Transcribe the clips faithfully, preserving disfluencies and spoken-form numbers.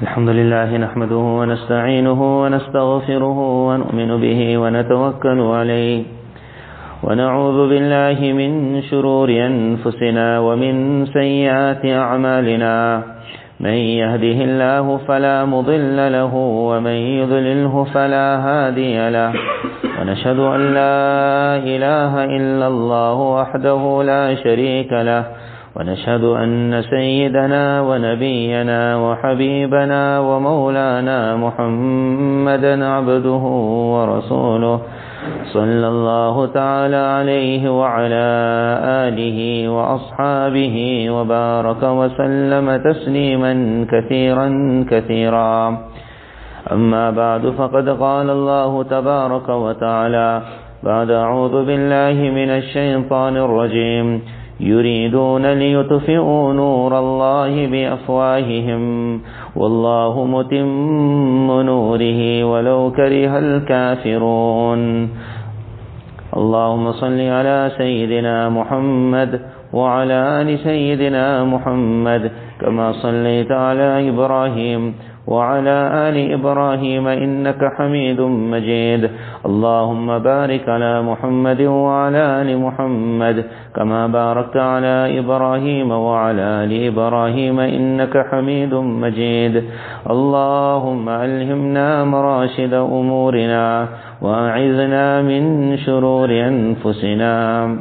الحمد لله نحمده ونستعينه ونستغفره ونؤمن به ونتوكل عليه ونعوذ بالله من شرور أنفسنا ومن سيئات أعمالنا من يهده الله فلا مضل له ومن يضلله فلا هادي له ونشهد أن لا إله إلا الله وحده لا شريك له ونشهد أن سيدنا ونبينا وحبيبنا ومولانا محمدا عبده ورسوله صلى الله تعالى عليه وعلى آله وأصحابه وبارك وسلم تسليما كثيرا كثيرا. أما بعد، فقد قال الله تبارك وتعالى بعد أعوذ بالله من الشيطان الرجيم: يريدون ليطفئوا نور الله بأفواههم والله متم نوره ولو كره الكافرون. اللهم صل على سيدنا محمد وعلى آل سيدنا محمد كما صليت على إبراهيم وعلى آل إبراهيم إنك حميد مجيد. اللهم بارك على محمد وعلى آل محمد كما باركت على إبراهيم وعلى آل إبراهيم إنك حميد مجيد. اللهم ألهمنا مراشد أمورنا وأعذنا من شرور أنفسنا.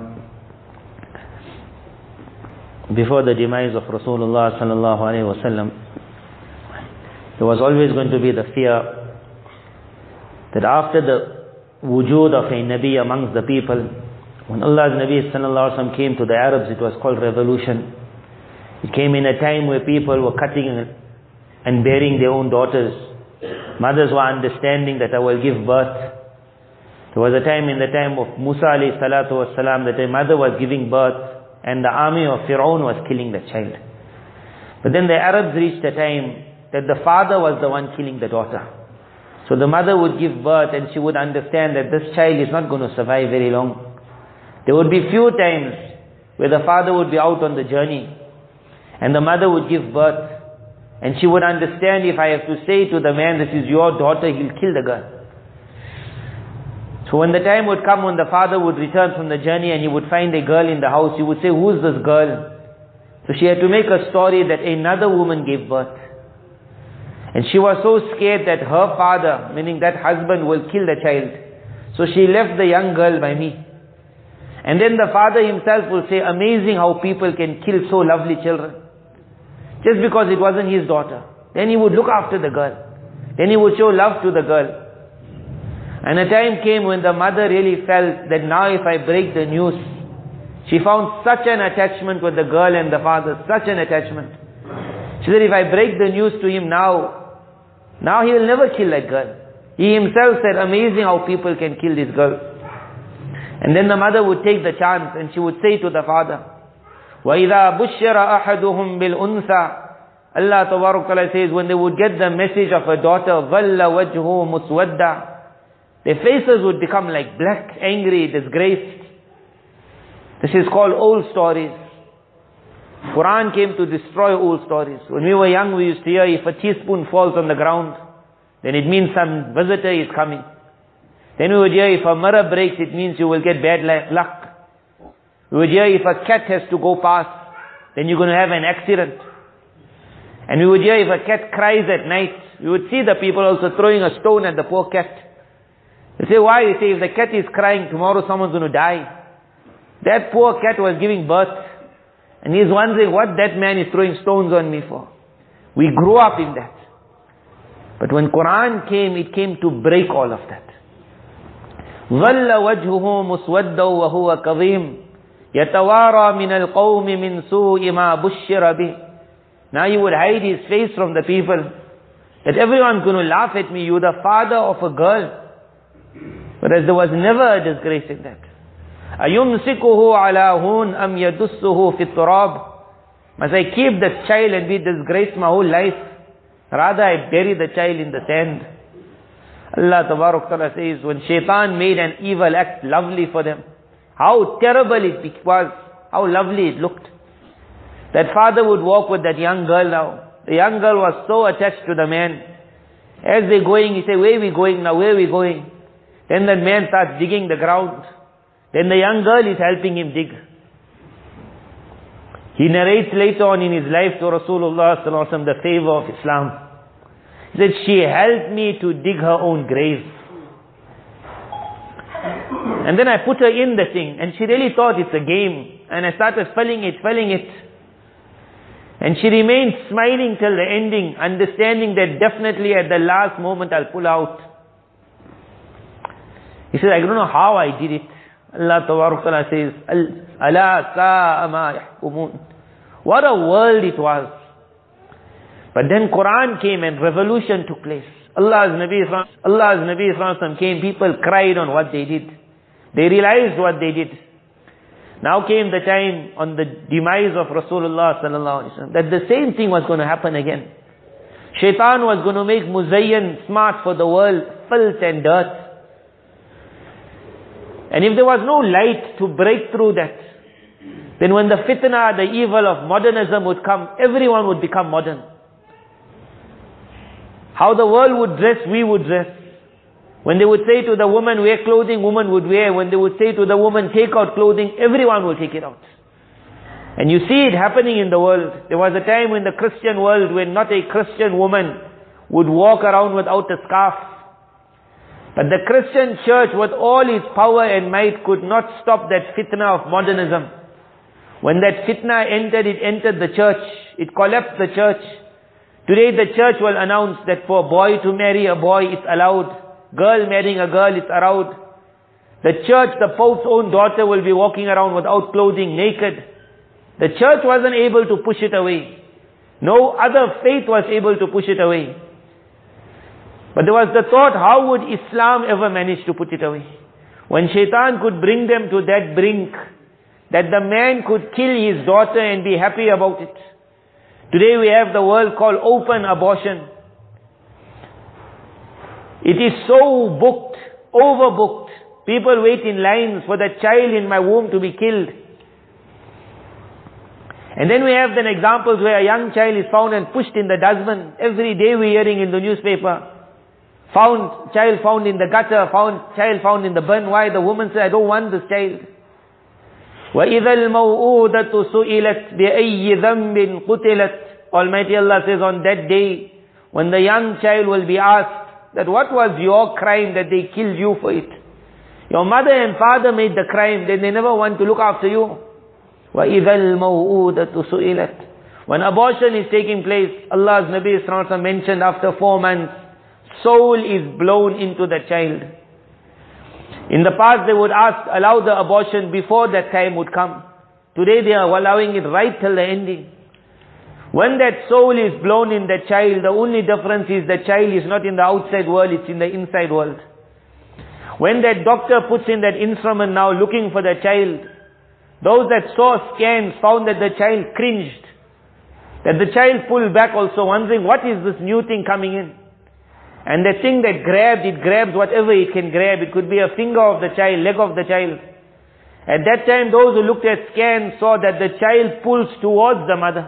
Before the demise of Rasulullah sallallahu alaihi wasallam, there was always going to be the fear that after the wujud of a Nabi amongst the people, when Allah's Nabi sallallahu alaihi wasallam came to the Arabs, it was called revolution. It came in a time where people were cutting and bearing their own daughters. Mothers were understanding that I will give birth. There was a time in the time of Musa alayhi salatu was salam that a mother was giving birth and the army of Fir'aun was killing the child. But then the Arabs reached a time that the father was the one killing the daughter. So the mother would give birth and she would understand that this child is not going to survive very long. There would be few times where the father would be out on the journey and the mother would give birth, and she would understand, if I have to say to the man, this is your daughter, he'll kill the girl. So when the time would come when the father would return from the journey and he would find a girl in the house, he would say, who's this girl? So she had to make a story that another woman gave birth. And she was so scared that her father, meaning that husband, will kill the child. So she left the young girl by me. And then the father himself will say, amazing how people can kill so lovely children. Just because it wasn't his daughter. Then he would look after the girl. Then he would show love to the girl. And a time came when the mother really felt that now if I break the news, she found such an attachment with the girl and the father, such an attachment. She said, if I break the news to him now, now he will never kill that girl. He himself said, amazing how people can kill this girl. And then the mother would take the chance and she would say to the father, وَإِذَا بُشِّرَ أَحَدُهُمْ بِالْأُنْثَى, Allah Tabaraka Ta'ala says, when they would get the message of a daughter, ظَلَّ وَجْهُ مُسْوَدًّا, their faces would become like black, angry, disgraced. This is called old stories. Quran came to destroy old stories. When we were young, we used to hear if a teaspoon falls on the ground, then it means some visitor is coming. Then we would hear if a mirror breaks, it means you will get bad luck. We would hear if a cat has to go past, then you're going to have an accident. And we would hear if a cat cries at night, we would see the people also throwing a stone at the poor cat. They say, why? They say, if the cat is crying, tomorrow someone's going to die. That poor cat was giving birth. And he's wondering what that man is throwing stones on me for. We grew up in that. But when Quran came, it came to break all of that. ظَلَّ وَجْهُهُ مُسْوَدًّا وَهُوَ كَظِيمٌ يَتَوَارَى مِنَ الْقَوْمِ مِنْ سُوءِ مَا بُشِّرَ بِهِ. Now he would hide his face from the people, that everyone's going to laugh at me, you're the father of a girl. Whereas there was never a disgrace in that. أَيُمْسِكُهُ عَلَى هُونَ أَمْ يَدُسُّهُ فِي التُّرَابِ. Must I keep the child and be disgraced my whole life? Rather I bury the child in the sand. Allah Tabaraka Ta'ala says, when shaitan made an evil act lovely for them, how terrible it was, how lovely it looked. That father would walk with that young girl now. The young girl was so attached to the man. As they're going, he said, where are we going now? Where are we going? Then the man starts digging the ground. Then the young girl is helping him dig. He narrates later on in his life to Rasulullah sallallahu alaihi wasallam the favor of Islam. He said, she helped me to dig her own grave. And then I put her in the thing, and she really thought it's a game. And I started filling it, filling it. And she remained smiling till the ending, understanding that definitely at the last moment I'll pull out. He said, I don't know how I did it. Allah Ta'ala says, Ala sa'a ma yahkumun. What a world it was. But then Quran came and revolution took place. Allah's Nabi, Allah's Nabi Sallallahu came, people cried on what they did. They realized what they did. Now came the time on the demise of Rasulullah Sallallahu Alaihi Wasallam that the same thing was going to happen again. Shaitan was going to make Muzayyan smart for the world, filth and dirt. And if there was no light to break through that, then when the fitna, the evil of modernism would come, everyone would become modern. How the world would dress, we would dress. When they would say to the woman, wear clothing, woman would wear. When they would say to the woman, take out clothing, everyone will take it out. And you see it happening in the world. There was a time in the Christian world when not a Christian woman would walk around without a scarf. But the Christian church, with all its power and might, could not stop that fitna of modernism. When that fitna entered, it entered the church. It collapsed the church. Today the church will announce that for a boy to marry a boy, it's allowed. Girl marrying a girl, it's allowed. The church, the Pope's own daughter will be walking around without clothing, naked. The church wasn't able to push it away. No other faith was able to push it away. But there was the thought, how would Islam ever manage to put it away? When Shaitan could bring them to that brink, that the man could kill his daughter and be happy about it. Today we have the world called open abortion. It is so booked, overbooked. People wait in lines for the child in my womb to be killed. And then we have then examples where a young child is found and pushed in the dustbin. Every day we're hearing in the newspaper. Found, child found in the gutter, found, child found in the bin. Why? The woman said, I don't want this child. وَإِذَا الْمَوْءُودَةُ سُئِلَتْ بِأَيِّ ذَنْبٍ قُتِلَتْ. Almighty Allah says on that day, when the young child will be asked, that what was your crime that they killed you for it? Your mother and father made the crime, then they never want to look after you. وَإِذَا الْمَوْءُودَةُ سُئِلَتْ. When abortion is taking place, Allah's Nabi Sallallahu Alaihi Wasallam mentioned after four months, soul is blown into the child. In the past they would ask, allow the abortion before that time would come. Today they are allowing it right till the ending. When that soul is blown in the child, the only difference is the child is not in the outside world, it's in the inside world. When that doctor puts in that instrument now looking for the child, those that saw scans found that the child cringed. That the child pulled back also, wondering what is this new thing coming in. And the thing that grabbed, it grabs whatever it can grab. It could be a finger of the child, leg of the child. At that time, those who looked at scans saw that the child pulls towards the mother.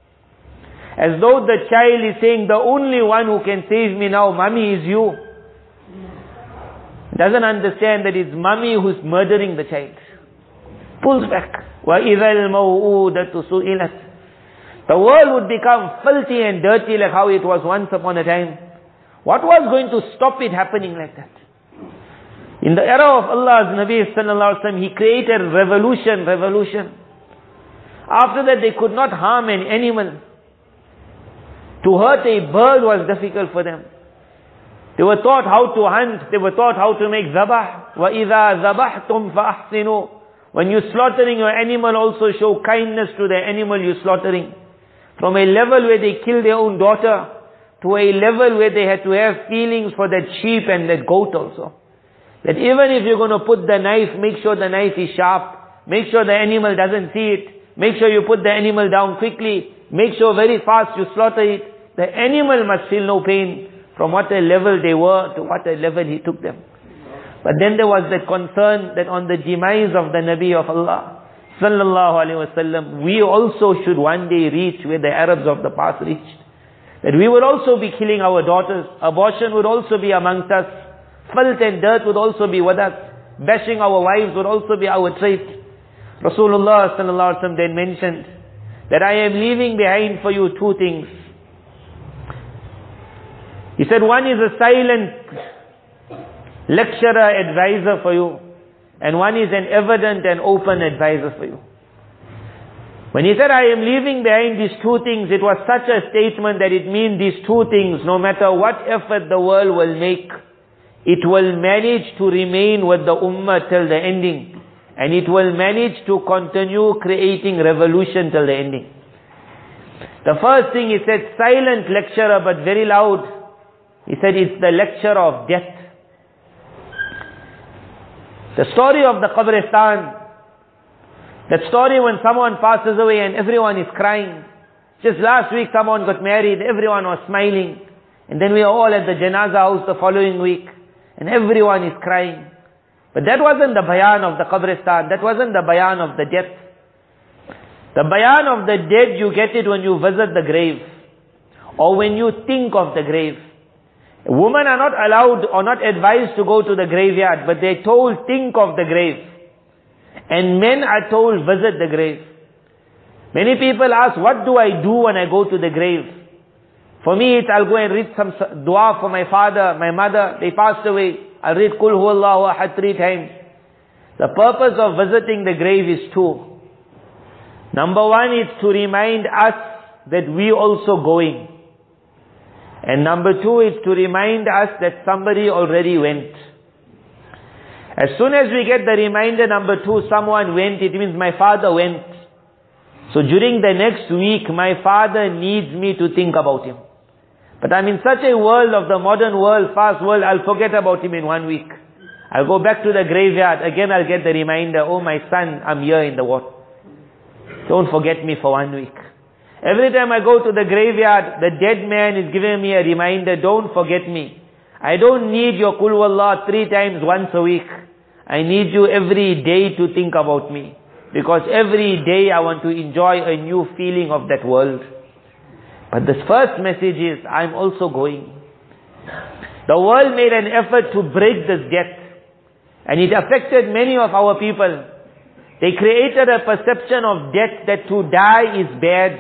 As though the child is saying, the only one who can save me now, mommy, is you. Doesn't understand that it's mommy who's murdering the child. Pulls back. وَإِذَا الْمَوْءُودَةُ سُئِلَتْ. The world would become filthy and dirty like how it was once upon a time. What was going to stop it happening like that? In the era of Allah's Nabi Sallallahu Alaihi Wasallam, He created revolution, revolution. After that, they could not harm an animal. To hurt a bird was difficult for them. They were taught how to hunt. They were taught how to make zabah. وَإِذَا ذَبَحْتُمْ فَأَحْسِنُوا. When you're slaughtering your animal, also show kindness to the animal you're slaughtering. From a level where they kill their own daughter, to a level where they had to have feelings for that sheep and that goat also. That even if you're going to put the knife, make sure the knife is sharp. Make sure the animal doesn't see it. Make sure you put the animal down quickly. Make sure very fast you slaughter it. The animal must feel no pain from what a level they were to what a level He took them. But then there was that concern that on the demise of the Nabi of Allah, Sallallahu Alaihi Wasallam, we also should one day reach where the Arabs of the past reached. that we would also be killing our daughters. Abortion would also be amongst us. Filth and dirt would also be with us. Bashing our wives would also be our trait. Rasulullah sallallahu alaihi wasallam then mentioned that I am leaving behind for you two things. He said one is a silent lecturer, advisor for you, and one is an evident and open advisor for you. When he said I am leaving behind these two things, it was such a statement that it means these two things, no matter what effort the world will make, it will manage to remain with the ummah till the ending. And it will manage to continue creating revolution till the ending. The first thing he said, silent lecturer but very loud. He said it's the lecture of death. The story of the Qabristan, that story when someone passes away and everyone is crying. Just last week someone got married, everyone was smiling. And then we are all at the janazah house the following week. And everyone is crying. But that wasn't the bayan of the Qabristan. That wasn't the bayan of the death. The bayan of the dead, you get it when you visit the grave. Or when you think of the grave. Women are not allowed or not advised to go to the graveyard. But they're told, think of the grave. And men are told, visit the grave. Many people ask, what do I do when I go to the grave? For me, it's I'll go and read some dua for my father, my mother. They passed away. I'll read Qul Huwallahu Ahad three times. The purpose of visiting the grave is two. Number one is to remind us that we also going. And number two is to remind us that somebody already went. As soon as we get the reminder number two, someone went, it means my father went. So during the next week, my father needs me to think about him. But I'm in such a world of the modern world, fast world, I'll forget about him in one week. I'll go back to the graveyard, again I'll get the reminder, oh my son, I'm here in the water. Don't forget me for one week. Every time I go to the graveyard, the dead man is giving me a reminder, don't forget me. I don't need your Qul Wallah three times once a week. I need you every day to think about me. Because every day I want to enjoy a new feeling of that world. But the first message is, I'm also going. The world made an effort to break this death. And it affected many of our people. They created a perception of death that to die is bad.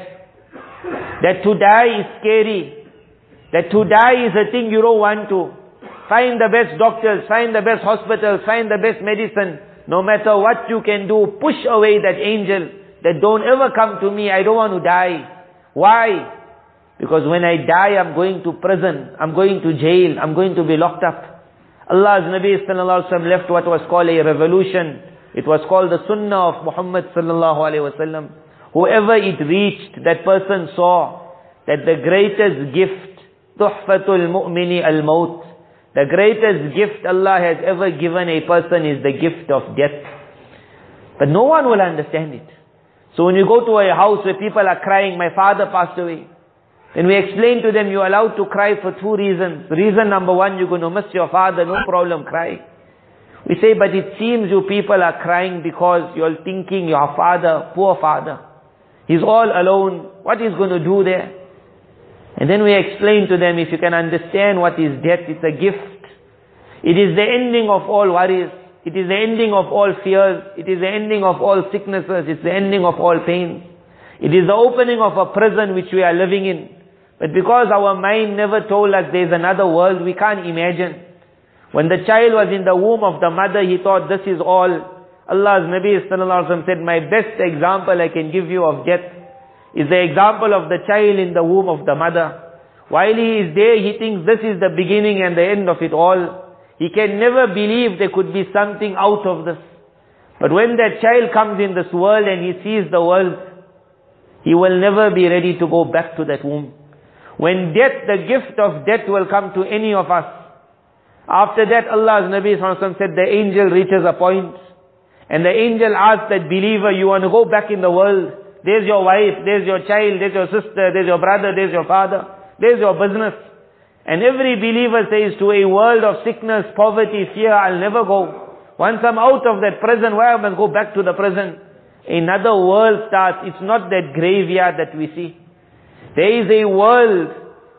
That to die is scary. That to die is a thing you don't want to. Find the best doctors, find the best hospitals, find the best medicine. No matter what you can do, push away that angel. That don't ever come to me, I don't want to die. Why? Because when I die, I'm going to prison, I'm going to jail, I'm going to be locked up. Allah's Nabi sallallahu alaihi wasallam left what was called a revolution. It was called the Sunnah of Muhammad sallallahu alaihi wasallam. Whoever it reached, that person saw that the greatest gift, tuhfatul mu'mini al-maut, the greatest gift Allah has ever given a person is the gift of death. But no one will understand it. So when you go to a house where people are crying, my father passed away, then we explain to them, you're allowed to cry for two reasons. Reason number one, you're going to miss your father, no problem, cry. We say, but it seems you people are crying because you're thinking your father, poor father. He's all alone. What is going to do there? And then we explain to them, if you can understand what is death, it's a gift. It is the ending of all worries. It is the ending of all fears. It is the ending of all sicknesses. It's the ending of all pains. It is the opening of a prison which we are living in. But because our mind never told us there's another world, we can't imagine. When the child was in the womb of the mother, he thought this is all. Allah's Nabi sallallahu alaihi wasallam said, my best example I can give you of death is the example of the child in the womb of the mother. While he is there, he thinks this is the beginning and the end of it all. He can never believe there could be something out of this. But when that child comes in this world and he sees the world, he will never be ready to go back to that womb. When death, the gift of death will come to any of us. After that, Allah's Nabi sallallahu alaihi wasallam said, the angel reaches a point, and the angel asks that believer, you want to go back in the world? There's your wife, there's your child, there's your sister, there's your brother, there's your father, there's your business. And every believer says, to a world of sickness, poverty, fear, I'll never go. Once I'm out of that prison, why I must go back to the prison? Another world starts. It's not that graveyard that we see. There is a world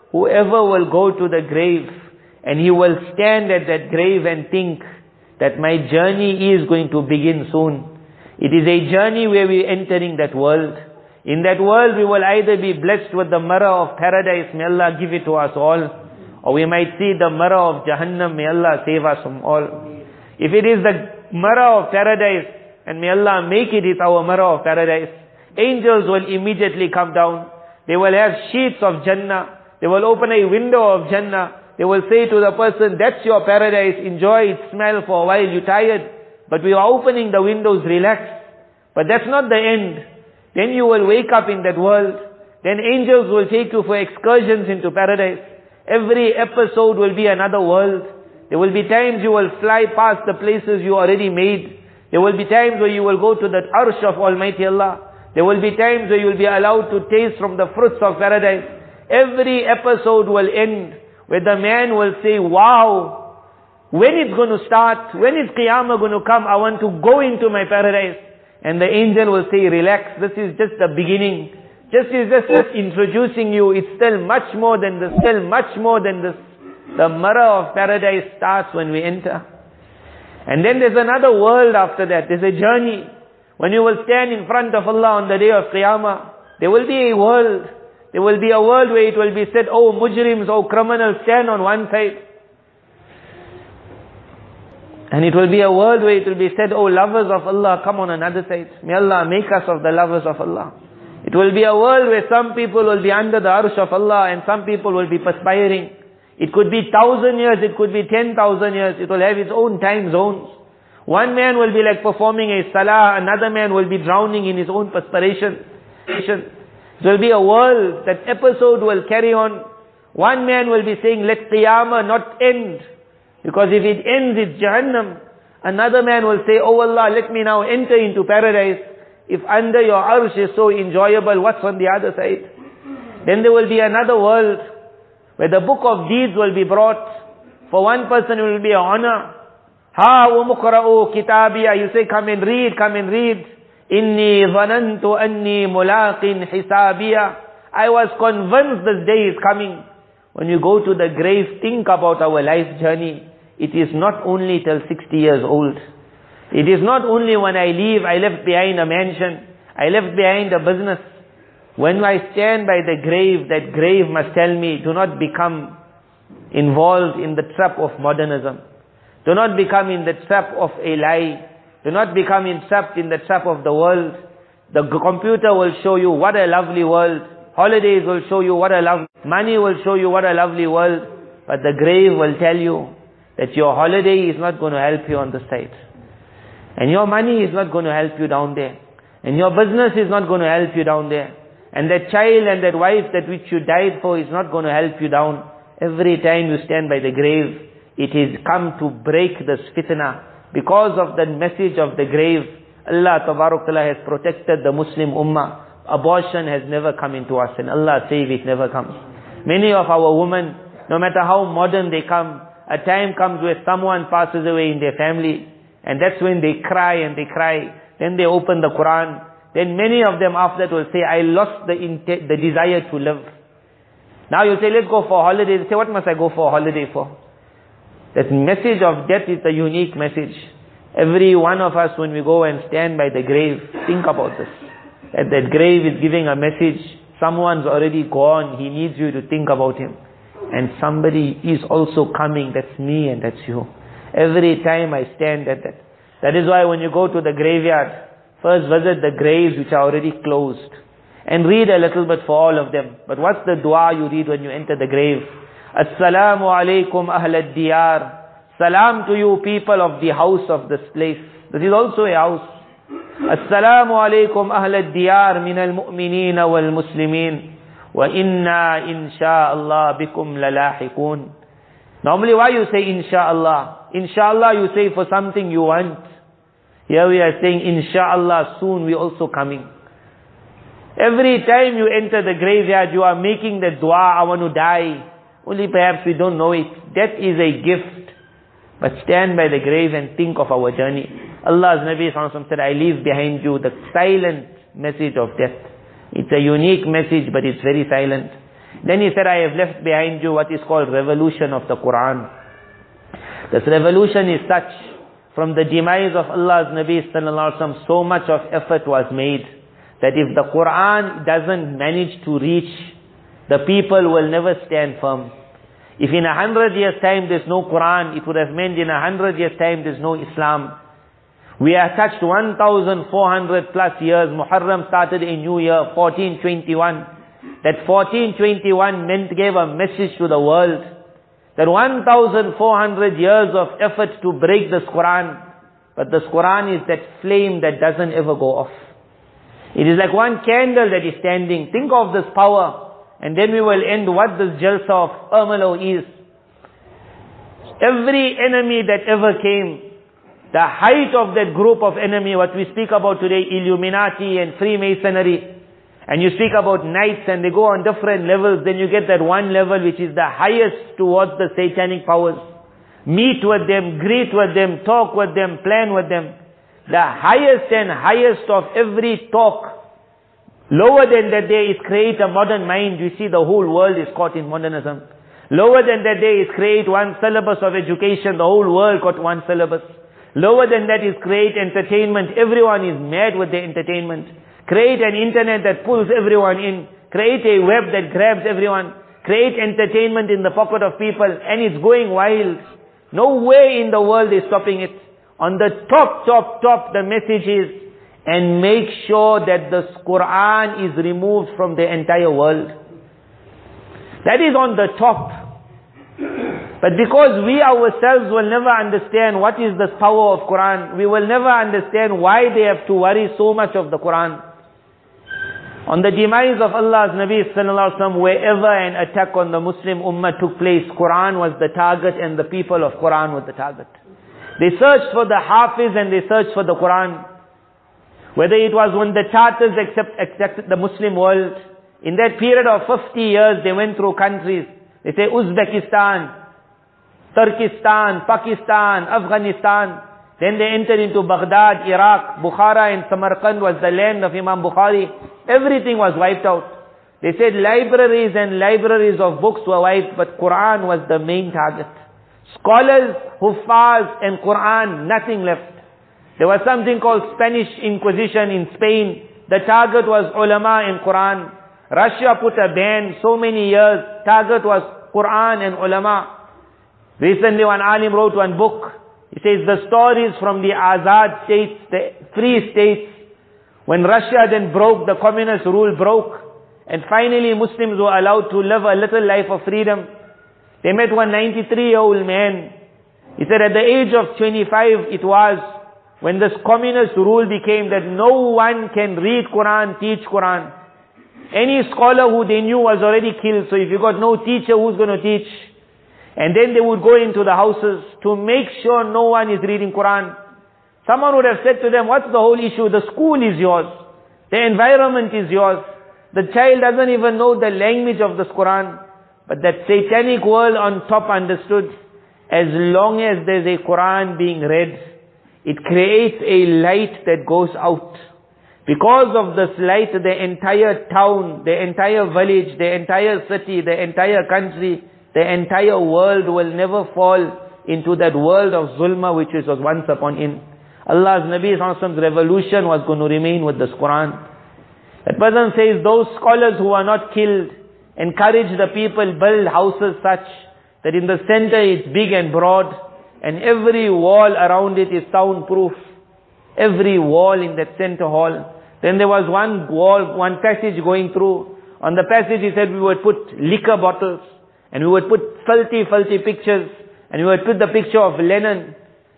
whoever will go to the grave and he will stand at that grave and think that my journey is going to begin soon. It is a journey where we are entering that world. In that world we will either be blessed with the mirror of paradise, may Allah give it to us all, or we might see the mirror of Jahannam, may Allah save us from all. If it is the mirror of paradise, and may Allah make it is our mirror of paradise, angels will immediately come down. They will have sheets of Jannah. They will open a window of Jannah. They will say to the person, that's your paradise, enjoy its smell for a while, you're tired. But we are opening the windows, relax. But that's not the end. Then you will wake up in that world. Then angels will take you for excursions into paradise. Every episode will be another world. There will be times you will fly past the places you already made. There will be times where you will go to the arsh of Almighty Allah. There will be times where you will be allowed to taste from the fruits of paradise. Every episode will end where the man will say, wow, when it's going to start? When is Qiyamah going to come? I want to go into my paradise. And the angel will say, relax, this is just the beginning. Just is just, just introducing you. It's still much more than this, still much more than this. The mirror of paradise starts when we enter. And then there's another world after that. There's a journey. When you will stand in front of Allah on the day of Qiyamah, there will be a world. There will be a world where it will be said, oh mujrims, oh criminals, stand on one side. And it will be a world where it will be said, oh lovers of Allah, come on another side. May Allah make us of the lovers of Allah. It will be a world where some people will be under the arsh of Allah and some people will be perspiring. It could be thousand years, it could be ten thousand years. It will have its own time zones. One man will be like performing a salah, another man will be drowning in his own perspiration. It will be a world, that episode will carry on. One man will be saying, let Qiyamah not end. Because if it ends, it's Jahannam. Another man will say, oh Allah, let me now enter into paradise. If under your arsh is so enjoyable, what's on the other side? Then there will be another world where the book of deeds will be brought. For one person it will be an honor. Ha umuqra'u kitabiya. You say, come and read, come and read. Inni dhanantu anni mulaqin hisabiya. I was convinced this day is coming. When you go to the grave, think about our life journey. It is not only till sixty years old. It is not only when I leave, I left behind a mansion, I left behind a business. When I stand by the grave, that grave must tell me, do not become involved in the trap of modernism. Do not become in the trap of a lie. Do not become entrapped in the trap of the world. The computer will show you what a lovely world. Holidays will show you what a lovely, money will show you what a lovely world. But the grave will tell you that your holiday is not going to help you on the side. And your money is not going to help you down there. And your business is not going to help you down there. And that child and that wife that which you died for is not going to help you down. Every time you stand by the grave, it is come to break this fitna. Because of the message of the grave, Allah Tabarak Ta'ala has protected the Muslim Ummah. Abortion has never come into us, and Allah save it never comes. Many of our women, no matter how modern they come, a time comes where someone passes away in their family, and that's when they cry and they cry. Then they open the Quran. Then many of them after that will say, I lost the inte- the desire to live. Now you say, let's go for a holiday. They say, what must I go for a holiday for? That message of death is a unique message. Every one of us, when we go and stand by the grave, think about this. That that grave is giving a message. Someone's already gone. He needs you to think about him. And somebody is also coming. That's me and that's you. Every time I stand at that. That is why when you go to the graveyard, first visit the graves which are already closed. And read a little bit for all of them. But what's the dua you read when you enter the grave? Assalamu alaikum ahl al-diyar. Salam to you people of the house of this place. This is also a house. Assalamu alaikum ahl al-diyar min al-mu'minin wal-muslimin. Wa inna insha'Allah bikum lalahiqun. Normally why you say insha'Allah? Insha'Allah you say for something you want. Here we are saying insha'Allah soon we also coming. Every time you enter the graveyard you are making the dua, I want to die. Only perhaps we don't know it. Death is a gift. But stand by the grave and think of our journey. Allah's Nabi Sallallahu Alaihi Wasallam said, I leave behind you the silent message of death. It's a unique message, but it's very silent. Then he said, I have left behind you what is called revolution of the Quran. This revolution is such, from the demise of Allah's Nabi sallallahu alaihi wasallam, so much of effort was made that if the Quran doesn't manage to reach, the people will never stand firm. If in a hundred years time there's no Quran, it would have meant in a hundred years time there's no Islam. We are touched one thousand four hundred plus years. Muharram started a new year, fourteen twenty-one. That fourteen twenty-one meant, gave a message to the world. That one thousand four hundred years of effort to break this Quran. But this Quran is that flame that doesn't ever go off. It is like one candle that is standing. Think of this power. And then we will end what this Jalsa of Irmelo is. Every enemy that ever came, the height of that group of enemy, what we speak about today, Illuminati and Freemasonry, and you speak about knights and they go on different levels, then you get that one level which is the highest towards the satanic powers. Meet with them, greet with them, talk with them, plan with them. The highest and highest of every talk, lower than that there is create a modern mind. You see the whole world is caught in modernism. Lower than that there is create one syllabus of education. The whole world got one syllabus. Lower than that is create entertainment. Everyone is mad with their entertainment. Create an internet that pulls everyone in. Create a web that grabs everyone. Create entertainment in the pocket of people. And it's going wild. No way in the world is stopping it. On the top, top, top, the message is, and make sure that the Quran is removed from the entire world. That is on the top. But because we ourselves will never understand what is the power of Quran, we will never understand why they have to worry so much of the Quran. On the demise of Allah's Nabi sallallahu alaihi wasallam, wherever an attack on the Muslim ummah took place, Quran was the target and the people of Quran were the target. They searched for the Hafiz and they searched for the Quran. Whether it was when the Tartars accept, accepted the Muslim world, in that period of fifty years they went through countries. They say Uzbekistan, Turkestan, Pakistan, Afghanistan. Then they entered into Baghdad, Iraq, Bukhara and Samarkand was the land of Imam Bukhari. Everything was wiped out. They said libraries and libraries of books were wiped, but Quran was the main target. Scholars, Huffaz and Quran, nothing left. There was something called Spanish Inquisition in Spain. The target was ulama and Quran. Russia put a ban so many years. Target was Quran and ulama. Recently one alim wrote one book. He says the stories from the Azad states, the free states. When Russia then broke, the communist rule broke. And finally Muslims were allowed to live a little life of freedom. They met one ninety-three-year-old man. He said at the age of twenty-five it was, when this communist rule became that no one can read Quran, teach Quran. Any scholar who they knew was already killed. So if you got no teacher, who's going to teach? And then they would go into the houses to make sure no one is reading Quran. Someone would have said to them, what's the whole issue? The school is yours. The environment is yours. The child doesn't even know the language of this Quran. But that satanic world on top understood, as long as there's a Quran being read, it creates a light that goes out. Because of this light, the entire town, the entire village, the entire city, the entire country, the entire world will never fall into that world of zulma which was once upon in. Allah's Nabi sallallahu alaihi wasallam's revolution was going to remain with this Quran. That person says those scholars who are not killed, encourage the people, build houses such that in the center it's big and broad, and every wall around it is soundproof. Every wall in that center hall. Then there was one wall, one passage going through. On the passage he said we would put liquor bottles, and we would put filthy, filthy pictures, and we would put the picture of Lenin.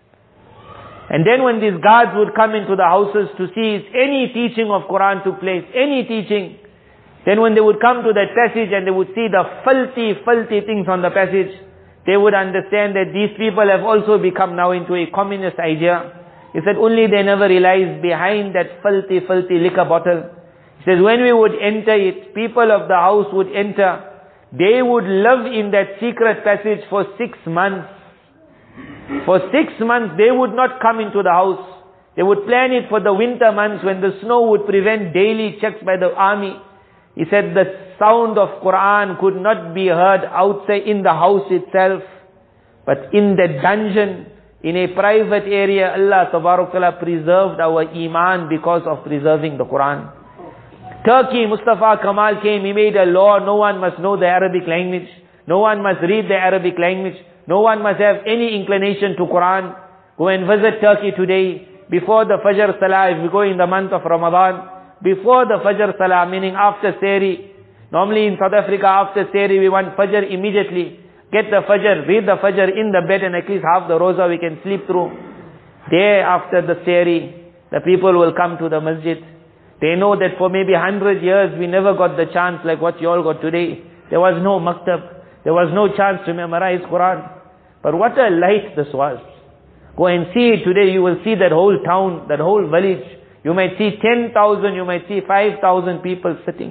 And then when these guards would come into the houses to see if any teaching of Quran took place, any teaching, then when they would come to that passage and they would see the filthy, filthy things on the passage, they would understand that these people have also become now into a communist idea. He said only they never realized behind that filthy, filthy liquor bottle. He says when we would enter it, people of the house would enter. They would live in that secret passage for six months. For six months they would not come into the house. They would plan it for the winter months when the snow would prevent daily checks by the army. He said the sound of Quran could not be heard outside in the house itself, but in the dungeon, in a private area, Allah Ta'ala preserved our iman because of preserving the Quran. Turkey, Mustafa Kamal came, he made a law, no one must know the Arabic language, no one must read the Arabic language, no one must have any inclination to Quran. Go and visit Turkey today, before the Fajr Salah, if we go in the month of Ramadan, before the Fajr Salah, meaning after Sehri. Normally in South Africa, after Sehri, we want Fajr immediately. Get the Fajr, read the Fajr in the bed, and at least half the Roza we can sleep through. Day after the Sehri, the people will come to the masjid. They know that for maybe one hundred years, we never got the chance like what you all got today. There was no maktab. There was no chance to memorize Quran. But what a light this was. Go and see it today, you will see that whole town, that whole village. You might see ten thousand, you might see five thousand people sitting.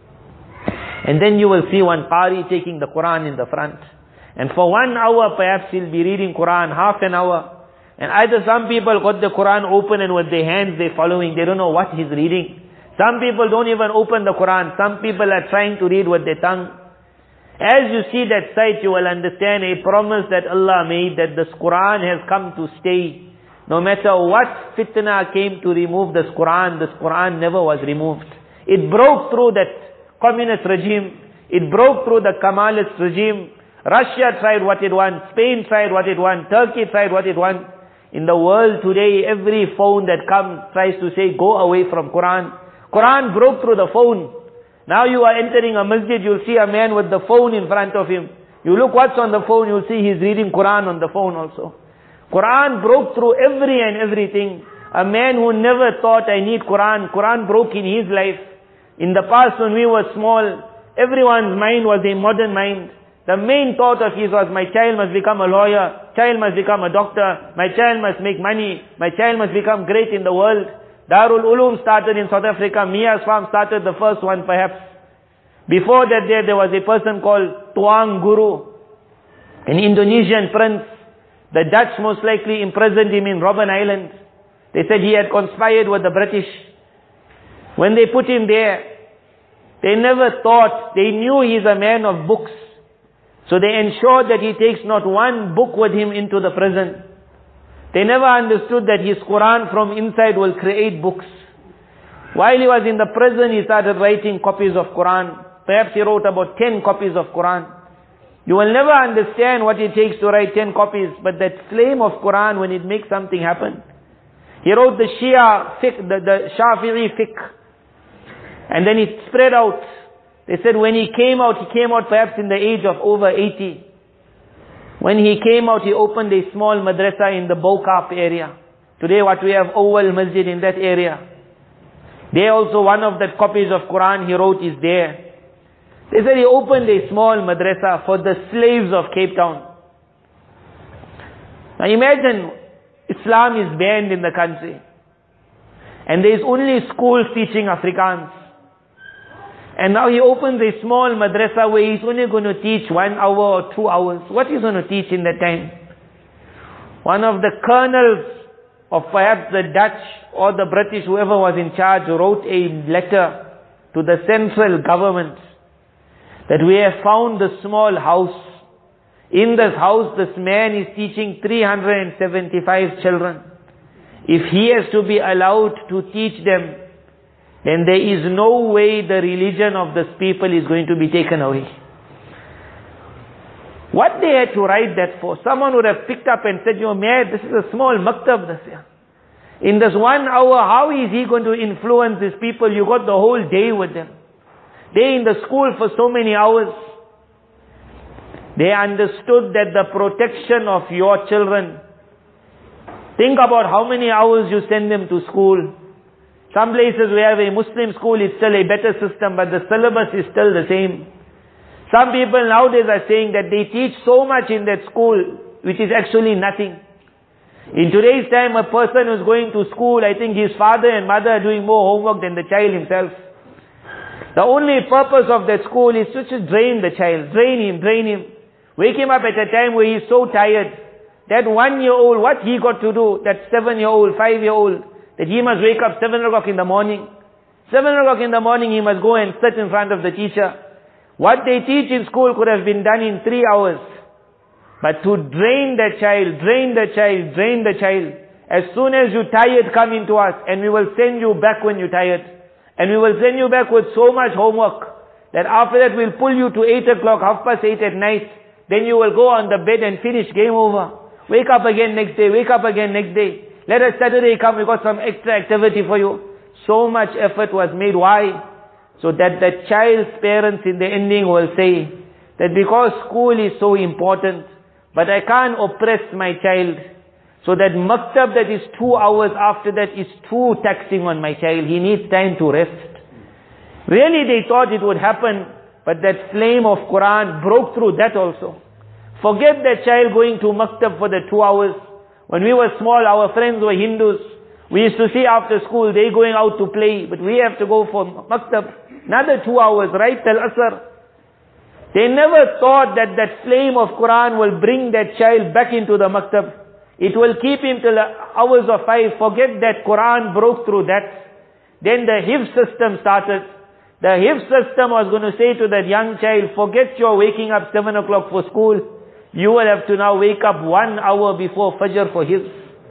And then you will see one Qari taking the Quran in the front. And for one hour perhaps he'll be reading Quran, half an hour. And either some people got the Quran open and with their hands they're following, they don't know what he's reading. Some people don't even open the Quran. Some people are trying to read with their tongue. As you see that sight, you will understand a promise that Allah made, that this Quran has come to stay. No matter what fitna came to remove this Quran, this Quran never was removed. It broke through that communist regime. It broke through the Kemalist regime. Russia tried what it wants. Spain tried what it wants. Turkey tried what it wants. In the world today, every phone that comes tries to say, go away from Quran. Quran broke through the phone. Now you are entering a masjid, you'll see a man with the phone in front of him. You look what's on the phone, you'll see he's reading Quran on the phone also. Quran broke through every and everything. A man who never thought, I need Quran, Quran broke in his life. In the past when we were small, everyone's mind was a modern mind. The main thought of his was, my child must become a lawyer, child must become a doctor, my child must make money, my child must become great in the world. Darul Uloom started in South Africa. Mia's Farm started the first one perhaps. Before that there, there was a person called Tuang Guru, an Indonesian prince. The Dutch most likely imprisoned him in Robben Island. They said he had conspired with the British. When they put him there, they never thought, they knew he's a man of books. So they ensured that he takes not one book with him into the prison. They never understood that his Quran from inside will create books. While he was in the prison, he started writing copies of Quran. Perhaps he wrote about ten copies of Quran. You will never understand what it takes to write ten copies, but that flame of Quran, when it makes something happen. He wrote the Shia fiqh, the, the Shafi'i fiqh. And then it spread out. They said when he came out, he came out perhaps in the age of over eighty. When he came out, he opened a small madrasa in the Bokaf area. Today what we have, Oval Masjid in that area. There also one of the copies of Quran he wrote is there. They said he opened a small madrasa for the slaves of Cape Town. Now imagine, Islam is banned in the country. And there is only schools teaching Afrikaans. And now he opens a small madrasa where he's only going to teach one hour or two hours. What is he going to teach in that time? One of the colonels of perhaps the Dutch or the British, whoever was in charge, wrote a letter to the central government that we have found the small house. In this house, this man is teaching three hundred seventy-five children. If he has to be allowed to teach them, then there is no way the religion of this people is going to be taken away. What they had to write that for? Someone would have picked up and said, you know, man, this is a small maktab this year. In this one hour, how is he going to influence these people? You got the whole day with them. They in the school for so many hours. They understood that the protection of your children. Think about how many hours you send them to school. Some places we have a Muslim school, it's still a better system, but the syllabus is still the same. Some people nowadays are saying that they teach so much in that school, which is actually nothing. In today's time, a person who's going to school, I think his father and mother are doing more homework than the child himself. The only purpose of that school is to just drain the child, drain him, drain him. Wake him up at a time where he's so tired. That one-year-old, what he got to do, that seven-year-old, five-year-old, that he must wake up seven o'clock in the morning. Seven o'clock in the morning he must go and sit in front of the teacher. What they teach in school could have been done in three hours. But to drain the child, drain the child, drain the child. As soon as you're tired, come into us and we will send you back when you're tired. And we will send you back with so much homework that after that we'll pull you to eight o'clock, half past eight at night. Then you will go on the bed and finish, game over. Wake up again next day, wake up again next day. Let us Saturday come, we got some extra activity for you. So much effort was made. Why? So that the child's parents in the ending will say that because school is so important, but I can't oppress my child. So that maktab that is two hours after that is too taxing on my child. He needs time to rest. Really they thought it would happen, but that flame of Quran broke through that also. Forget that child going to maktab for the two hours. When we were small, our friends were Hindus. We used to see after school, they going out to play, but we have to go for maktab. Another two hours, right till Asr. They never thought that that flame of Quran will bring that child back into the maktab. It will keep him till the hours of five. Forget that Quran broke through that. Then the Hifz system started. The Hifz system was going to say to that young child, forget your waking up seven o'clock for school. You will have to now wake up one hour before Fajr for Hifz.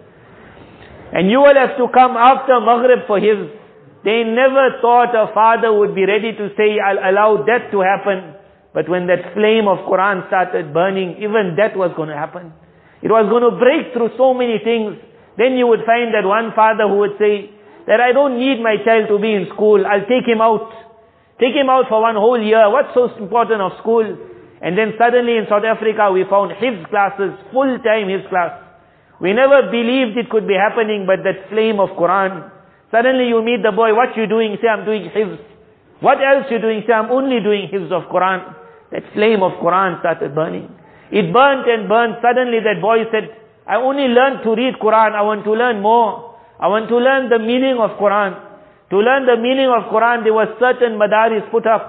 And you will have to come after Maghrib for Hifz. They never thought a father would be ready to say, I'll allow that to happen. But when that flame of Quran started burning, even that was going to happen. It was going to break through so many things. Then you would find that one father who would say, that I don't need my child to be in school. I'll take him out. Take him out for one whole year. What's so important of school? And then suddenly in South Africa we found Hifz classes, full-time Hifz class. We never believed it could be happening, but that flame of Quran. Suddenly you meet the boy, what you doing? Say, I'm doing Hifz. What else you doing? Say, I'm only doing Hifz of Quran. That flame of Quran started burning. It burnt and burnt. Suddenly that boy said, I only learned to read Quran. I want to learn more. I want to learn the meaning of Quran. To learn the meaning of Quran, there were certain madaris put up.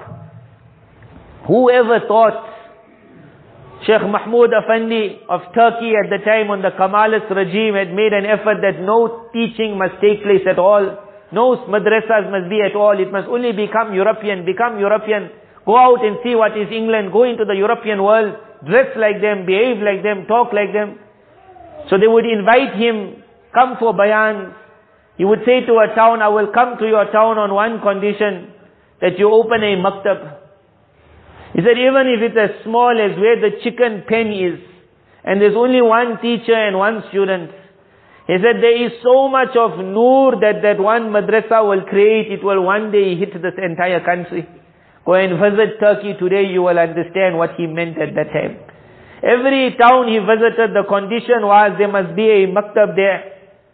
Whoever thought Sheikh Mahmoud Afandi of Turkey at the time on the Kemalist regime had made an effort that no teaching must take place at all. No madrasas must be at all. It must only become European. Become European. Go out and see what is England. Go into the European world. Dress like them. Behave like them. Talk like them. So they would invite him. Come for bayan. He would say to a town, I will come to your town on one condition. That you open a maktab. He said, even if it's as small as where the chicken pen is, and there's only one teacher and one student, he said, there is so much of noor that that one madrasa will create, it will one day hit this entire country. Go and visit Turkey today, you will understand what he meant at that time. Every town he visited, the condition was there must be a maktab there.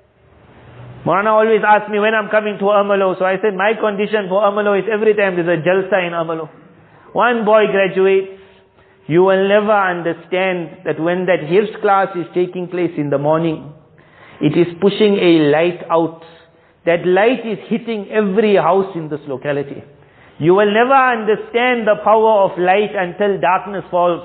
Maulana always asked me when I'm coming to Amalo, so I said, my condition for Amalo is every time there's a jalsa in Amalo. One boy graduates, you will never understand that when that Hifz class is taking place in the morning, it is pushing a light out. That light is hitting every house in this locality. You will never understand the power of light until darkness falls.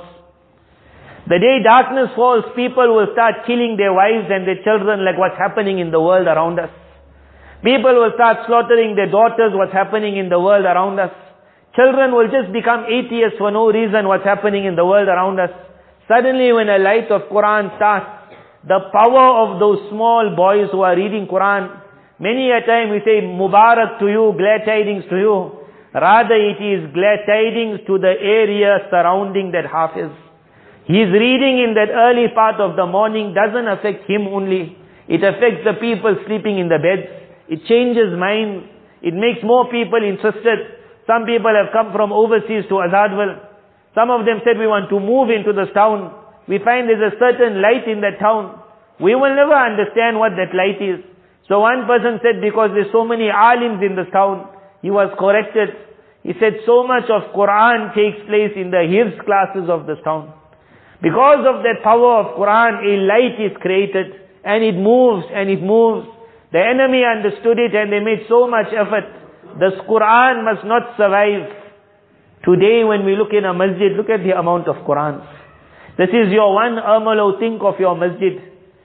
The day darkness falls, people will start killing their wives and their children like what's happening in the world around us. People will start slaughtering their daughters, what's happening in the world around us. Children will just become atheists for no reason, what's happening in the world around us. Suddenly when a light of Quran starts, the power of those small boys who are reading Quran, many a time we say, Mubarak to you, glad tidings to you. Rather it is glad tidings to the area surrounding that Hafiz. His reading in that early part of the morning doesn't affect him only. It affects the people sleeping in the beds. It changes minds. It makes more people interested. Some people have come from overseas to Azadwal. Some of them said, we want to move into this town. We find there's a certain light in that town. We will never understand what that light is. So one person said, because there's so many alims in this town, he was corrected. He said, so much of Quran takes place in the Hifz classes of this town. Because of that power of Quran, a light is created, and it moves, and it moves. The enemy understood it, and they made so much effort. This Quran must not survive. Today when we look in a masjid, look at the amount of Qurans. This is your one amalo, think of your masjid.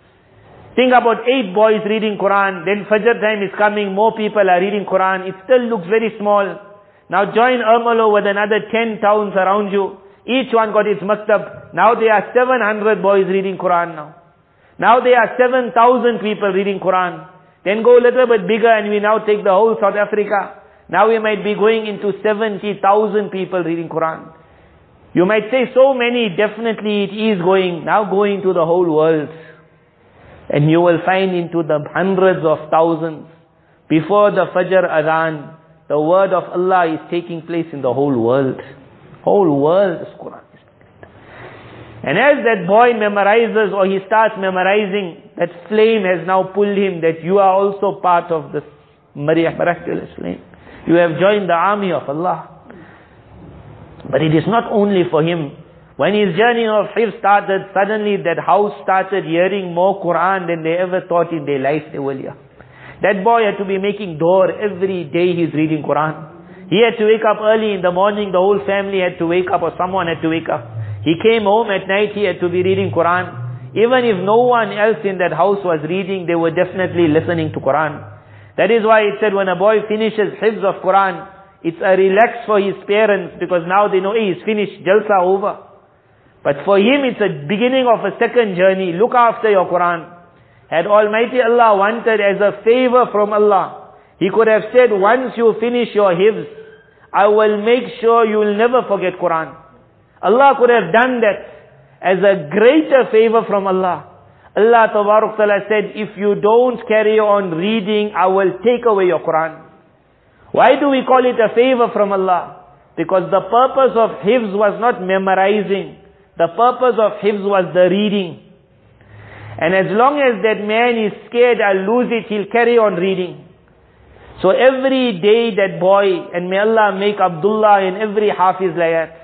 Think about eight boys reading Quran, then Fajr time is coming, more people are reading Quran. It still looks very small. Now join Ermelo with another ten towns around you. Each one got its maktab. Now there are seven hundred boys reading Quran now. Now there are seven thousand people reading Quran. Then go a little bit bigger and we now take the whole South Africa. Now we might be going into seventy thousand people reading Quran. You might say so many, definitely it is going. Now go into the whole world. And you will find into the hundreds of thousands. Before the Fajr Adhan, the word of Allah is taking place in the whole world. Whole world is Quran. And as that boy memorizes or he starts memorizing, that flame has now pulled him that you are also part of this miraculous flame. You have joined the army of Allah. But it is not only for him. When his journey of hifz started, suddenly that house started hearing more Quran than they ever thought in their life they will hear. That boy had to be making door every day he's reading Quran. He had to wake up early in the morning, the whole family had to wake up or someone had to wake up. He came home at night, he had to be reading Quran. Even if no one else in that house was reading, they were definitely listening to Quran. That is why it said when a boy finishes hifz of Quran, it's a relax for his parents because now they know, hey, he's finished, jalsa over. But for him, it's a beginning of a second journey. Look after your Quran. Had Almighty Allah wanted as a favor from Allah, He could have said, once you finish your hifz, I will make sure you will never forget Quran. Allah could have done that as a greater favor from Allah. Allah Tabarak Ta'ala said, if you don't carry on reading, I will take away your Quran. Why do we call it a favor from Allah? Because the purpose of hifz was not memorizing. The purpose of hifz was the reading. And as long as that man is scared, I'll lose it, he'll carry on reading. So every day that boy, and may Allah make Abdullah in every Hafiz layat,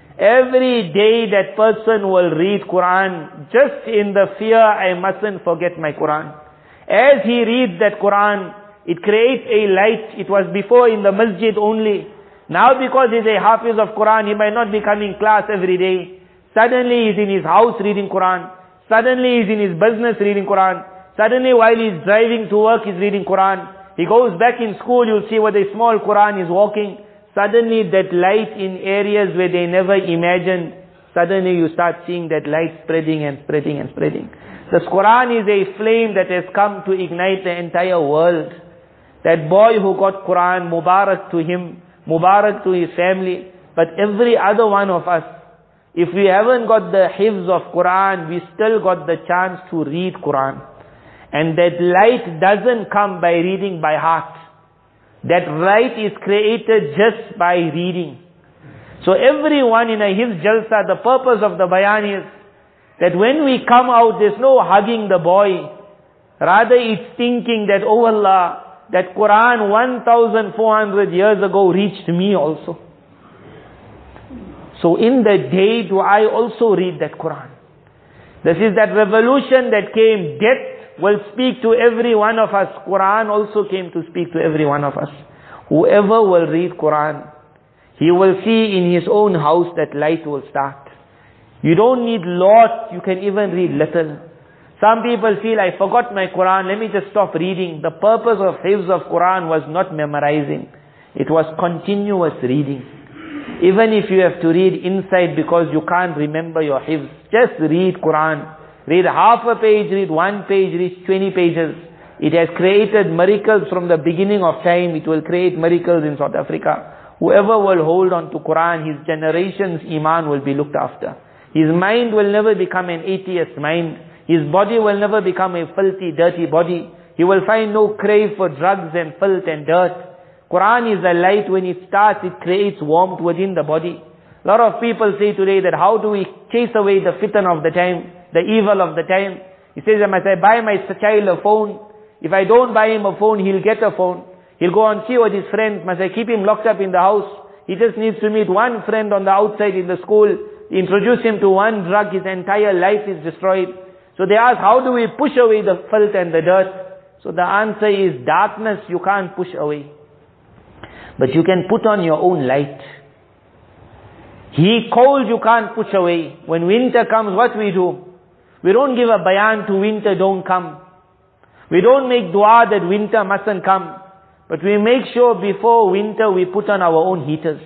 every day that person will read Quran, just in the fear, I mustn't forget my Quran. As he reads that Quran, it creates a light. It was before in the masjid only. Now because he's a Hafiz of Quran, he might not be coming class every day. Suddenly he's in his house reading Quran. Suddenly he's in his business reading Quran. Suddenly while he's driving to work, he's reading Quran. He goes back in school, you'll see with a small Quran is walking. Suddenly that light in areas where they never imagined, suddenly you start seeing that light spreading and spreading and spreading. This Quran is a flame that has come to ignite the entire world. That boy who got Quran, Mubarak to him, Mubarak to his family. But every other one of us, if we haven't got the hifz of Quran, we still got the chance to read Quran. And that light doesn't come by reading by heart. That light is created just by reading. So everyone in a hifz jalsa, the purpose of the bayan is that when we come out, there's no hugging the boy. Rather it's thinking that, oh Allah, that Quran one thousand four hundred years ago reached me also. So in the day do I also read that Quran. This is that revolution that came. Death will speak to every one of us. Quran also came to speak to every one of us. Whoever will read Quran, he will see in his own house that light will start. You don't need lot, you can even read little. Some people feel, I forgot my Quran, let me just stop reading. The purpose of hifz of Quran was not memorizing. It was continuous reading. Even if you have to read inside because you can't remember your hifz, just read Quran. Read half a page, read one page, read twenty pages. It has created miracles from the beginning of time. It will create miracles in South Africa. Whoever will hold on to Quran, his generation's iman will be looked after. His mind will never become an atheist mind. His body will never become a filthy, dirty body. He will find no crave for drugs and filth and dirt. Quran is a light. When it starts, it creates warmth within the body. A lot of people say today that how do we chase away the fitan of the time, the evil of the time? He says, I must buy my child a phone. If I don't buy him a phone, he'll get a phone. He'll go and see with his friends. Must I keep him locked up in the house? He just needs to meet one friend on the outside in the school. Introduce him to one drug, his entire life is destroyed. So they ask, how do we push away the filth and the dirt? So the answer is, darkness you can't push away. But you can put on your own light. Heat, cold you can't push away. When winter comes, what we do? We don't give a bayan to winter don't come. We don't make dua that winter mustn't come. But we make sure before winter we put on our own heaters.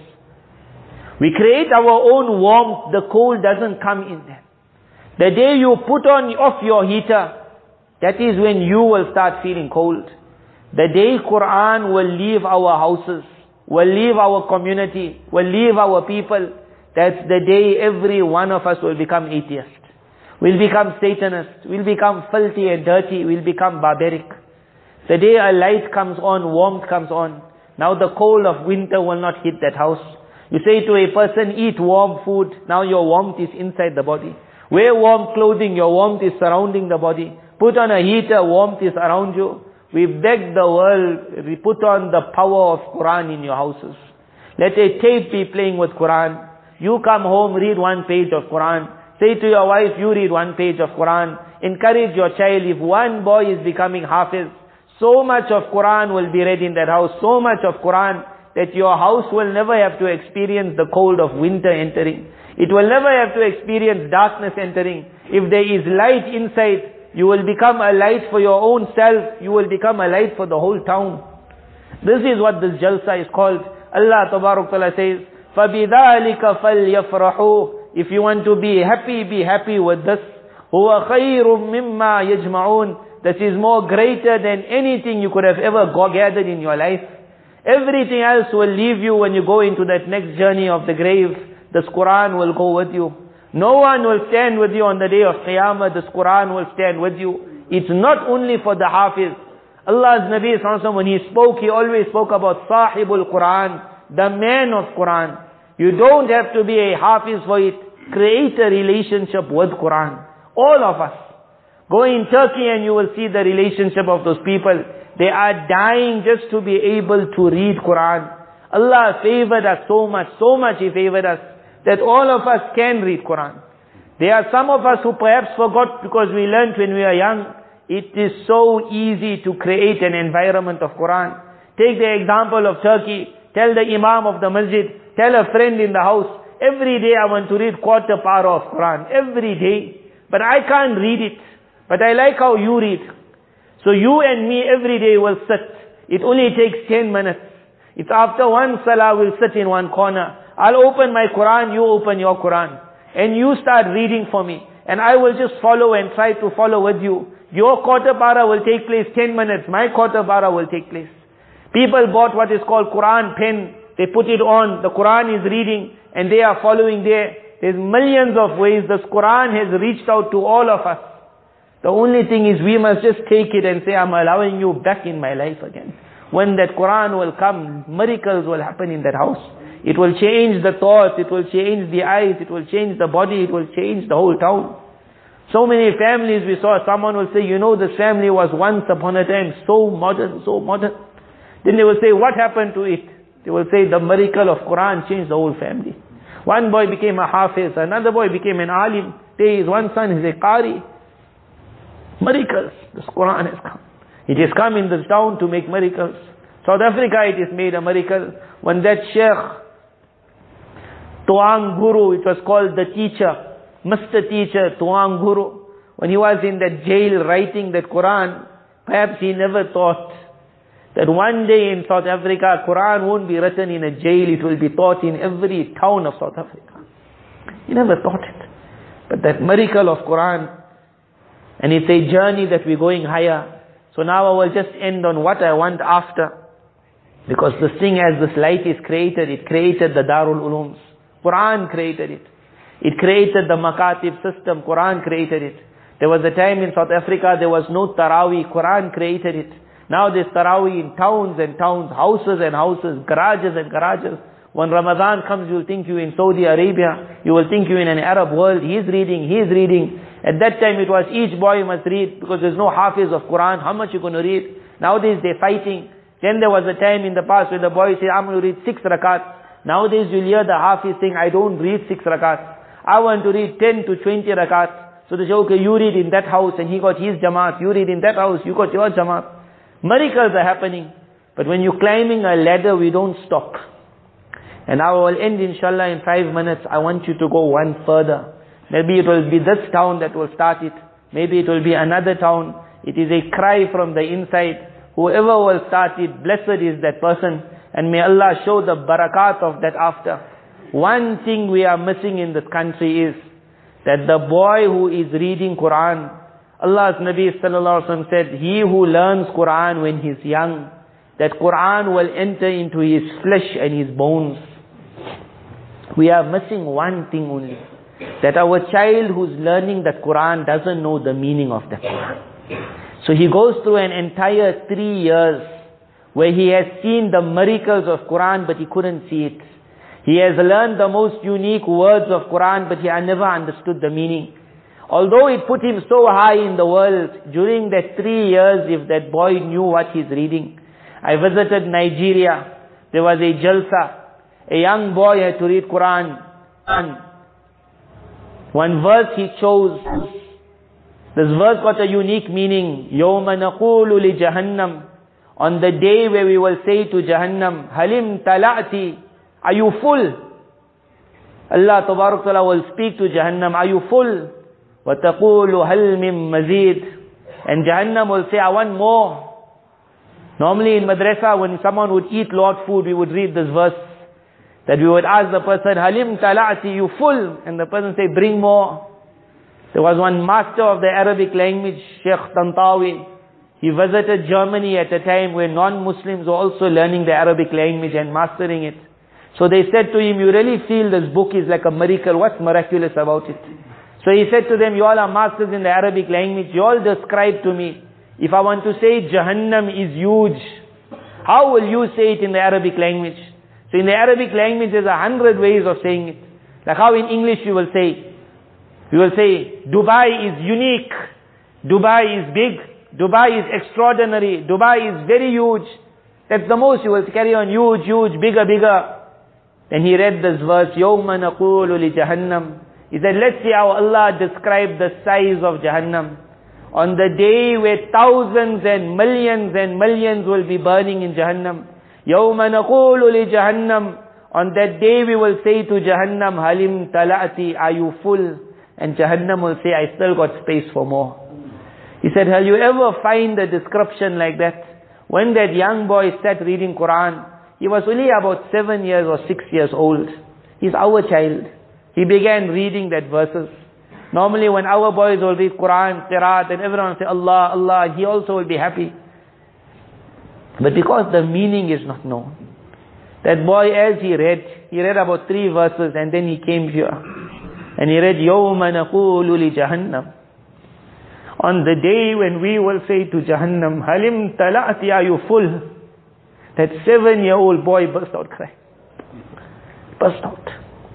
We create our own warmth, the cold doesn't come in there. The day you put on off your heater, that is when you will start feeling cold. The day Quran will leave our houses, will leave our community, will leave our people, that's the day every one of us will become atheist. We'll become Satanist, we'll become filthy and dirty, we'll become barbaric. The day a light comes on, warmth comes on, now the cold of winter will not hit that house. You say to a person, eat warm food, now your warmth is inside the body. Wear warm clothing, your warmth is surrounding the body. Put on a heater, warmth is around you. We beg the world, we put on the power of Quran in your houses. Let a tape be playing with Quran. You come home, read one page of Quran. Say to your wife, you read one page of Quran. Encourage your child, if one boy is becoming Hafiz, so much of Quran will be read in that house, so much of Quran, that your house will never have to experience the cold of winter entering. It will never have to experience darkness entering. If there is light inside, you will become a light for your own self. You will become a light for the whole town. This is what this jalsa is called. Allah Tabarak Ta'ala says, فَبِذَلِكَ فَلْيَفْرَحُوا. If you want to be happy, be happy with this. هُوَ خَيْرٌ مِمَّا يَجْمَعُونَ. This is more greater than anything you could have ever gathered in your life. Everything else will leave you when you go into that next journey of the grave. This Quran will go with you. No one will stand with you on the day of Qiyamah. This Quran will stand with you. It's not only for the Hafiz. Allah's Nabi Sallallahu Alaihi Wasallam, when he spoke, he always spoke about Sahibul Quran, the man of Quran. You don't have to be a Hafiz for it. Create a relationship with Quran. All of us. Go in Turkey and you will see the relationship of those people. They are dying just to be able to read Quran. Allah favored us so much, so much He favored us, that all of us can read Quran. There are some of us who perhaps forgot because we learned when we were young. It is so easy to create an environment of Quran. Take the example of Turkey. Tell the Imam of the masjid, tell a friend in the house, every day I want to read quarter para of Quran. Every day. But I can't read it. But I like how you read. So you and me every day will sit. It only takes ten minutes. It's after one salah we'll sit in one corner. I'll open my Quran, you open your Quran. And you start reading for me. And I will just follow and try to follow with you. Your quarter para will take place ten minutes. My quarter para will take place. People bought what is called Quran pen. They put it on. The Quran is reading. And they are following there. There's millions of ways this Quran has reached out to all of us. The only thing is we must just take it and say, I'm allowing you back in my life again. When that Quran will come, miracles will happen in that house. It will change the thoughts, it will change the eyes, it will change the body, it will change the whole town. So many families we saw, someone will say, you know, this family was once upon a time so modern, so modern. Then they will say, what happened to it? They will say, the miracle of Quran changed the whole family. One boy became a Hafiz, another boy became an Alim. There is one son, he's a Qari. Miracles. This Quran has come. It has come in this town to make miracles. South Africa, it has made a miracle. When that Sheikh, Tuang Guru, it was called the teacher, Mister Teacher, Tuang Guru, when he was in that jail writing that Quran, perhaps he never thought that one day in South Africa, Quran won't be written in a jail, it will be taught in every town of South Africa. He never thought it. But that miracle of Quran, and it's a journey that we're going higher. So now I will just end on what I want after. Because this thing, as this light is created, it created the Darul Ulooms. Quran created it. It created the Makatib system. Quran created it. There was a time in South Africa, there was no Taraweeh. Quran created it. Now there's Taraweeh in towns and towns, houses and houses, garages and garages. When Ramadan comes, you'll think you're in Saudi Arabia. You will think you're in an Arab world. He's reading, he's reading. At that time it was each boy must read because there's no Hafiz of Quran. How much you going to read? Nowadays they're fighting. Then there was a time in the past where the boy said, I'm going to read six rakats. Nowadays you'll hear the Hafiz saying, I don't read six rakats. I want to read ten to twenty rakats. So they say, okay, you read in that house and he got his Jamaat. You read in that house, you got your Jamaat. Miracles are happening. But when you're climbing a ladder, we don't stop. And now I will end inshallah in five minutes. I want you to go one further. Maybe it will be this town that will start it. Maybe it will be another town. It is a cry from the inside. Whoever will start it, blessed is that person. And may Allah show the barakat of that after. One thing we are missing in this country is that the boy who is reading Quran, Allah's Nabi sallallahu alaihi wasallam said, he who learns Quran when he's young, that Quran will enter into his flesh and his bones. We are missing one thing only. That our child who's learning that Quran doesn't know the meaning of the Quran. So he goes through an entire three years where he has seen the miracles of Quran but he couldn't see it. He has learned the most unique words of Quran but he had never understood the meaning. Although it put him so high in the world, during that three years if that boy knew what he's reading. I visited Nigeria. There was a jalsa. A young boy had to read Quran. One verse he chose. This verse got a unique meaning. يَوْمَ نَقُولُ لِجَهَنَّمْ. On the day where we will say to Jahannam, Halim tala'ti. Are you full? Allah Tabarak Ta'ala will speak to Jahannam, are you full? وَتَقُولُ هَلْ مِن مَزِيدٍ. And Jahannam will say, I want more. Normally in madrasa, when someone would eat Lord food, we would read this verse. That we would ask the person, Halim tala'ti, you full? And the person say, bring more. There was one master of the Arabic language, Sheikh Tantawi. He visited Germany at a time where non-Muslims were also learning the Arabic language and mastering it. So they said to him, you really feel this book is like a miracle. What's miraculous about it? So he said to them, you all are masters in the Arabic language. You all describe to me, if I want to say Jahannam is huge, how will you say it in the Arabic language? So in the Arabic language, there's a hundred ways of saying it. Like how in English you will say, you will say, Dubai is unique. Dubai is big. Dubai is extraordinary. Dubai is very huge. That's the most you will carry on. Huge, huge, bigger, bigger. Then he read this verse, يَوْمَ نَقُولُ لِجَهَنَّمْ. He said, let's see how Allah described the size of Jahannam. On the day where thousands and millions and millions will be burning in Jahannam. يَوْمَ نَقُولُ لِجَهَنَّمْ. On that day we will say to Jahannam, Halim tala'ti, are you full? And Jahannam will say, I still got space for more. He said, have you ever find a description like that? When that young boy sat reading Quran, he was only about seven years or six years old. He's our child. He began reading that verses. Normally when our boys will read Quran, Qiraat, and everyone will say, Allah, Allah, he also will be happy. But because the meaning is not known, that boy as he read, he read about three verses and then he came here. And he read, يَوْمَ نَقُولُ لِجَهَنَّمْ. On the day when we will say to Jahannam, Halim tala'ti, are you full? That seven-year-old boy burst out crying. Burst out.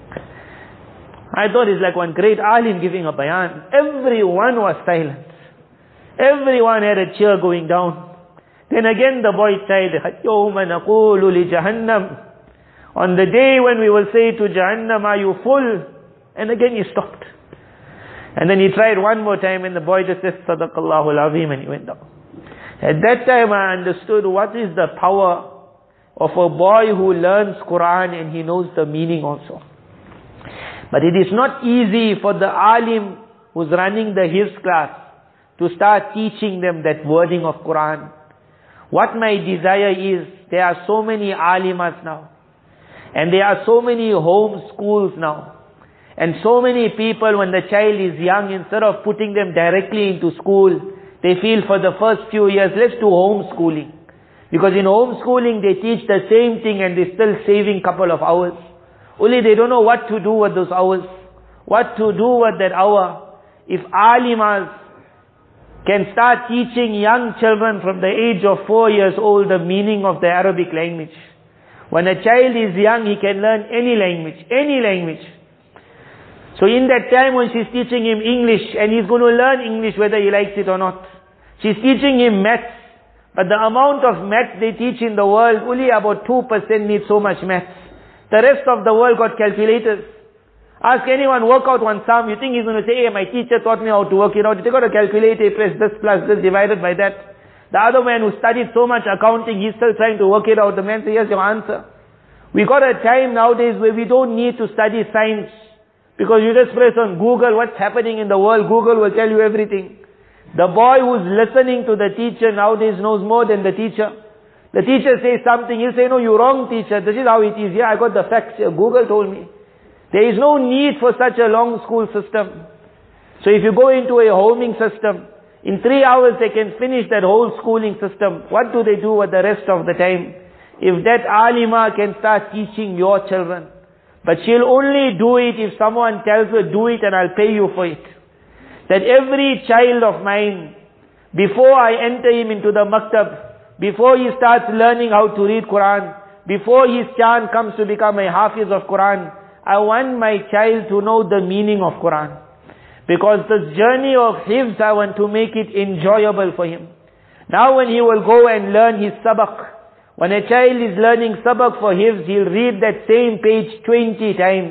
I thought it's like one great alim giving a bayan. Everyone was silent. Everyone had a cheer going down. Then again the boy said, يَوْمَ نَقُولُ لِجَهَنَّمْ. On the day when we will say to Jahannam, are you full? And again he stopped. And then he tried one more time and the boy just said, Sadaqallahu al-Azim, and he went down. At that time I understood what is the power of a boy who learns Quran and he knows the meaning also. But it is not easy for the alim who's running the Hifz class to start teaching them that wording of Quran. What my desire is, there are so many alimas now. And there are so many home schools now. And so many people, when the child is young, instead of putting them directly into school, they feel for the first few years, let's do homeschooling. Because in homeschooling, they teach the same thing and they're still saving couple of hours. Only they don't know what to do with those hours. What to do with that hour. If alimas can start teaching young children from the age of four years old the meaning of the Arabic language. When a child is young, he can learn any language. Any language. So in that time when she's teaching him English, and he's going to learn English whether he likes it or not. She's teaching him maths. But the amount of maths they teach in the world, only about two percent need so much maths. The rest of the world got calculators. Ask anyone, work out one sum. You think he's going to say, hey, my teacher taught me how to work it out. You take out a calculator, press this plus this divided by that. The other man who studied so much accounting, he's still trying to work it out. The man says, here's your answer. We got a time nowadays where we don't need to study science. Because you just press on Google what's happening in the world. Google will tell you everything. The boy who's listening to the teacher nowadays knows more than the teacher. The teacher says something, he'll say, no, you're wrong, teacher. This is how it is. Yeah, I got the facts here. Google told me. There is no need for such a long school system. So if you go into a homing system, in three hours they can finish that whole schooling system. What do they do with the rest of the time? If that alima can start teaching your children. But she'll only do it if someone tells her, do it and I'll pay you for it. That every child of mine, before I enter him into the maktab, before he starts learning how to read Quran, before his chance comes to become a hafiz of Quran, I want my child to know the meaning of Quran. Because the journey of hifz, I want to make it enjoyable for him. Now when he will go and learn his sabaq, when a child is learning sabaq for hifz, he'll read that same page twenty times.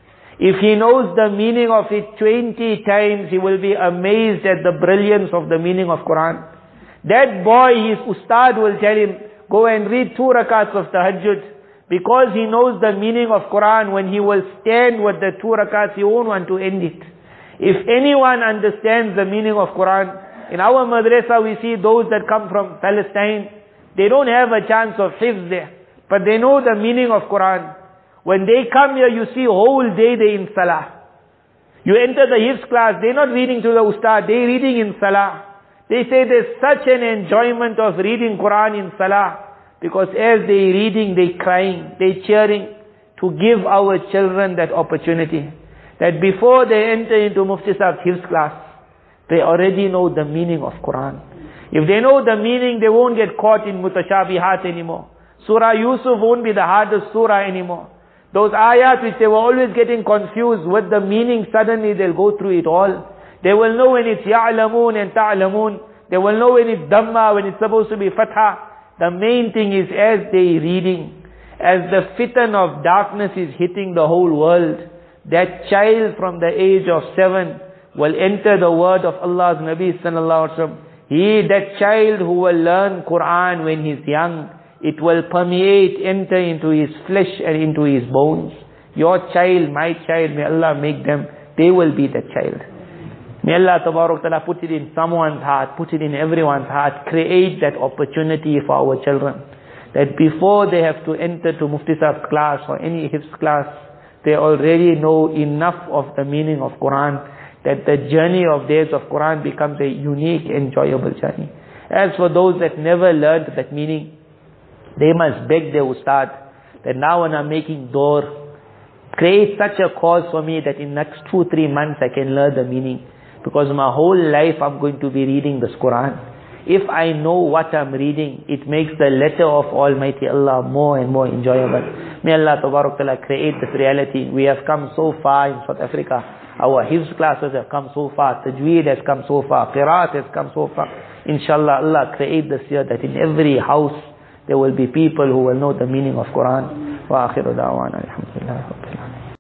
If he knows the meaning of it twenty times, he will be amazed at the brilliance of the meaning of Quran. That boy, his ustad will tell him, go and read two rakats of tahajjud. Because he knows the meaning of Quran, when he will stand with the two rakats, he won't want to end it. If anyone understands the meaning of Quran, in our madrasa we see those that come from Palestine, they don't have a chance of hifz there, but they know the meaning of Quran. When they come here, you see whole day they in salah. You enter the hifz class, they're not reading to the ustad, they're reading in salah. They say there's such an enjoyment of reading Quran in salah, because as they're reading, they're crying, they're cheering, to give our children that opportunity. That before they enter into Mufti Sahib's hifz class, they already know the meaning of Quran. If they know the meaning, they won't get caught in mutashabihat anymore. Surah Yusuf won't be the hardest surah anymore. Those ayat which they were always getting confused with the meaning, suddenly they'll go through it all. They will know when it's ya'lamoon and ta'lamoon. They will know when it's dhamma, when it's supposed to be fatha. The main thing is as they reading, as the fitan of darkness is hitting the whole world, that child from the age of seven will enter the word of Allah's Nabi sallallahu alaihi wasallam. He, that child who will learn Quran when he's young, it will permeate, enter into his flesh and into his bones. Your child, my child, may Allah make them, they will be that child. May Allah Tabarak Ta'ala put it in someone's heart, put it in everyone's heart, create that opportunity for our children. That before they have to enter to Mufti Sahib's class or any hifz class, they already know enough of the meaning of Quran, that the journey of days of Quran becomes a unique, enjoyable journey. As for those that never learned that meaning, they must beg their ustad, that now when I'm making door, create such a cause for me that in next two, three months I can learn the meaning. Because my whole life I'm going to be reading this Quran. If I know what I'm reading, it makes the letter of Almighty Allah more and more enjoyable. May Allah Tabarak Ta'ala create this reality. We have come so far in South Africa. Our hifz classes have come so far. Tajweed has come so far. Qiraat has come so far. Inshallah, Allah create this year that in every house there will be people who will know the meaning of Quran. Wa akhiru da'wana alhamdulillah.